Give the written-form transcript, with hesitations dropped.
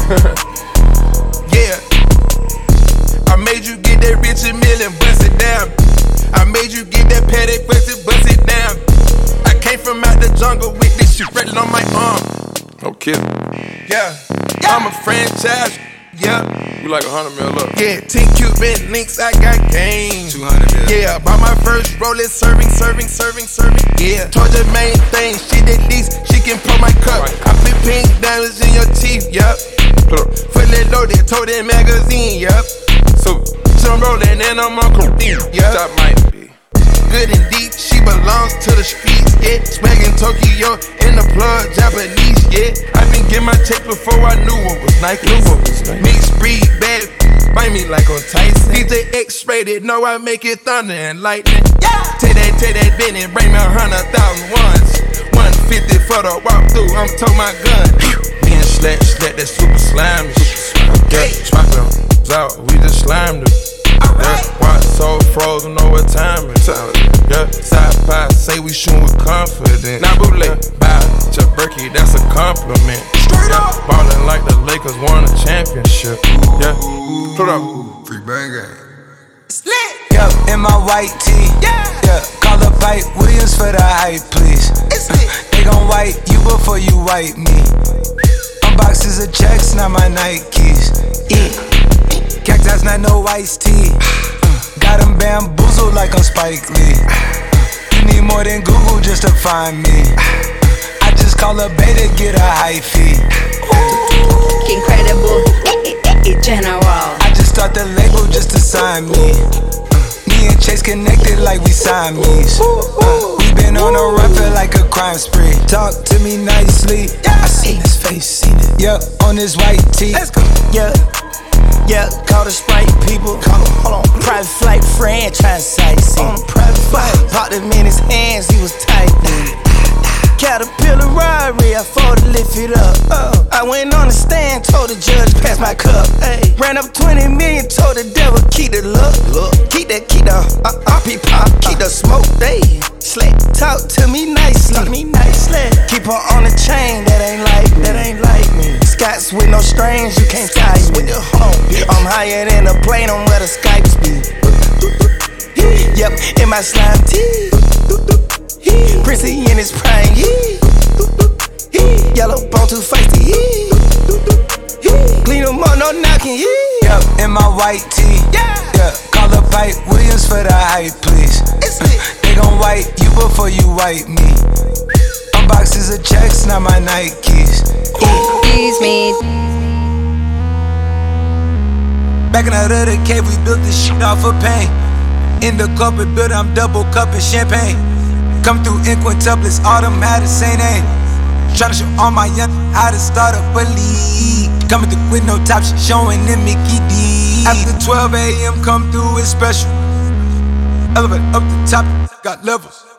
Yeah, I made you get that rich and million, bust it down. I made you get that paddock, bust it down. I came from out the jungle with this shit written on my arm. No kidding. Yeah, I'm a franchise. Yeah, You like 100 mil up. yeah, 10 Cuban links, I got game. 200 mil. Yeah, bought my first roll, it's serving. Yeah, told your main thing, she the least, she can pour my cup. I put pink diamonds in your teeth, yup. Fully loaded, told that magazine, yup. So, I'm rolling and I'm on codeine, yup. that might be. Good and deep, she belongs to the streets, yeah. Swaggin' Tokyo in the plug, Japanese, yeah. I been get my check before I knew what was Nike. Mixed breed, bad, bite me like on Tyson. DJ X-rated, know I make it thunder and lightning. Yeah. Take that Benny, bring me 100,000 ones. 150 for the walkthrough, I'm told my gun. Me and Slack, that super slimy. Yeah, swap them out, we just slimed them. Yeah, watch so frozen, know what time it is. Yeah, side pie, say we shootin' with confidence. Now bootleg, buy your Berkey, that's a compliment. Yeah, ballin' like the Lakers won a championship. Yeah, put up. Free bang gang. Yup, in my white tee. Yeah, call up Ike Williams for the hype, please. They gon' wipe you before you wipe me. Unboxes of checks, not my Nikes. Cactus, not no iced tea. Got them bamboozled like I'm Spike Lee. You need more than Google just to find me. I just call a beta, get a high fee. Incredible, general. I just start the label just to sign me. Me and Chase connected like we Siamese. We been on a run, feel like a crime spree. Talk to me nicely. I seen his face, seen it. Yup, on his white tee. Let's go. Yeah, call the Sprite people. Hold on, private flight franchise sightseeing. On a private flight, popped him in his hands, he was tight. Caterpillar Rari, I fought to lift it up. I went on the stand, told the judge, pass my cup. Ay. Ran up 20 million, told the devil, keep the look. Keep the RP pop, keep the smoke. They slick, talk to me nicely. Keep her on the chain, that ain't like me. Scots with no strings, you can't tie me. I'm higher than a plane on where the Skypes be. Yep, in my slime tee. Prissy in his prime, yellow bone too feisty, clean them up, no knocking, Yup, in my white tee. Yeah, call up Ike Williams for the hype, please. They gon' wipe you before you wipe me. Unboxes of checks, not my Nikes. Excuse me. Back in the hood of the cave, we built this shit off of pain. In the corporate building, I'm double cupping champagne. Come through in quintuplets, all them had the same name. Tryna show all my young how to start up a league. Coming through with no top shit, showing them Mickey D. After 12 a.m. come through, it's special. Elevate up the top, got levels.